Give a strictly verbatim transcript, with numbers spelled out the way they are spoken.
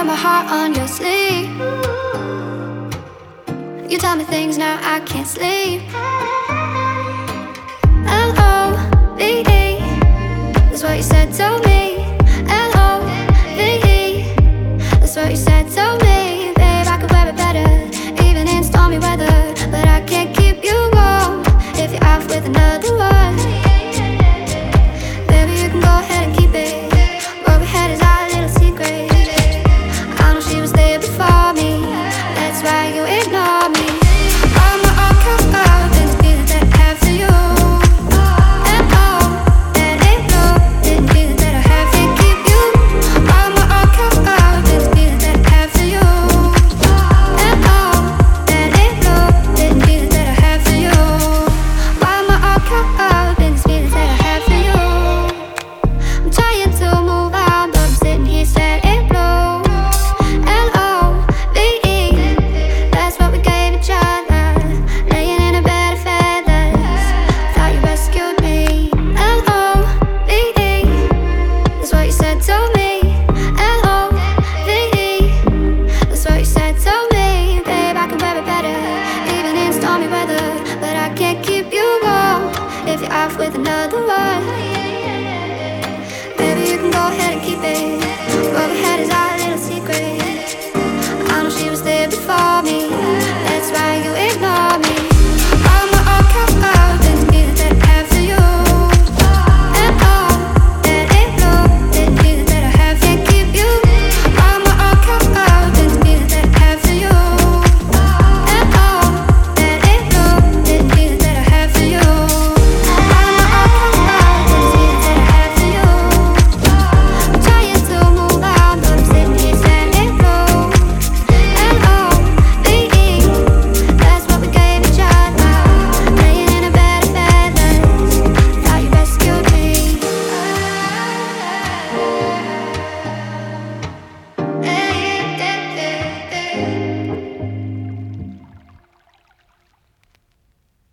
my heart on your sleeve. You tell me things now I can't sleep. L O V E, that's what you said to me. L O V E, that's what you said to me. Babe, I could wear it better, even in stormy weather, but I can't keep you warm if you're off with another one. Baby, you can go ahead and keep it. What we had is our little secret. I know she was there before me, that's why you ignore me. I'm all caught up in the feeling that I have for you. And oh, that ain't no, didn't feel that I have to keep you. I'm all caught up in the feeling that I have for you. And oh, that ain't no, didn't feel that I have for you. Why am I all caught up in this feeling that I have for you? I'm trying to move on, but I'm sitting here sad and blue. L O V E, that's what we gave each other, laying in a bed of feathers. Thought you rescued me. L O V E, that's what you said to me. L O V E, that's what you said to me. Babe, I can wear it better, even in stormy weather, but I can't keep you warm if you're off with another one. Baby, you can go ahead and keep it.